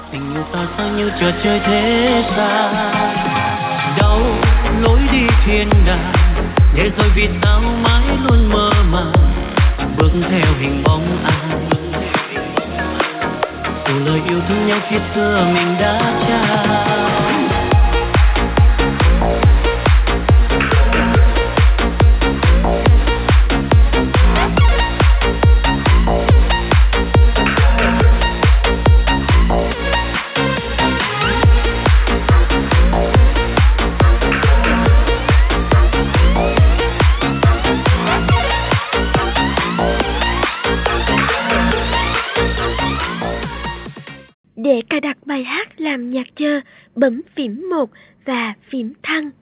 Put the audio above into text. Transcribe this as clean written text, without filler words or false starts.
Tình yêu ta sao như trò chơi thế gian, đau lối đi thiên đàng, để rồi vì sao mãi luôn mơ màng bước theo hình bóng ai. Dù lời yêu thương nhau khi xưa mình đã trao. Để cài đặt bài hát làm nhạc chờ, bấm phím 1 và phím thăng.